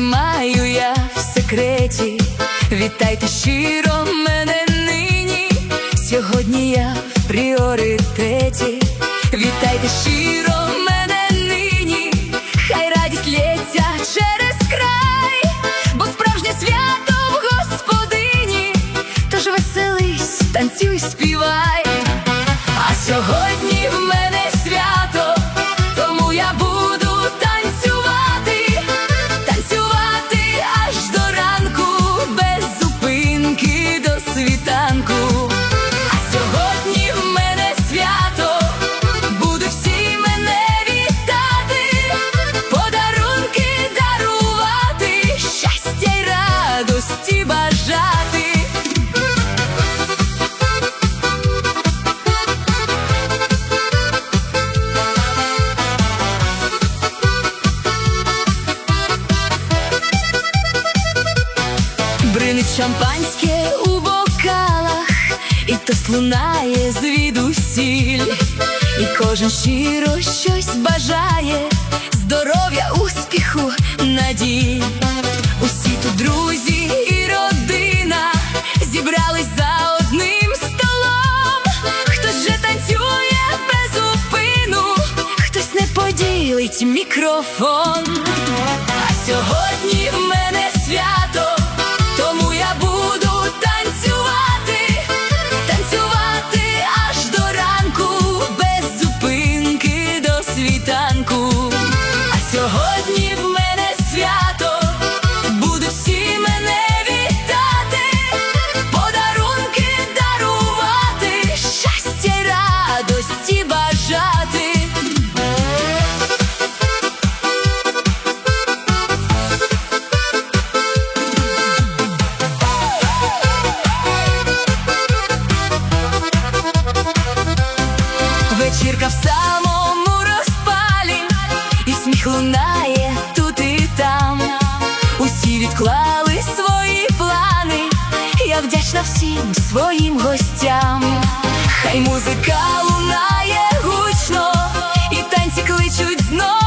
тримаю я в секреті. Вітайте щиро мене нині, сьогодні я в пріоритеті. Вітайте щиро мене нині, хай радість лється через край, бо справжнє свято в Господині. Тож веселись, танцюй, співай. А сьогодні в мене свято, тому я буду танцювати, танцювати аж до ранку, без зупинки до світанку. А сьогодні в мене свято, будуть всі мене вітати, подарунки дарувати, щастя й радості бажати. Бринить шампанське у бокалах, і тост лунає звідусіль, і кожен щиро щось бажає, здоров'я, успіху, надій. Усі тут друзі і родина зібрались за одним столом. Хтось же танцює без зупину, хтось не поділить мікрофон. А сьогодні в мене свято, тому я буду танцювати, танцювати аж до ранку, без зупинки до світанку. А сьогодні в мене свято, будуть всі мене вітати, подарунки дарувати, щастя й радості бажати. Вечірка в самому розпалі, і сміх лунає тут і там. Усі відклали свої плани, я вдячна всім своїм гостям. Хай музика лунає гучно, і танці кличуть знов.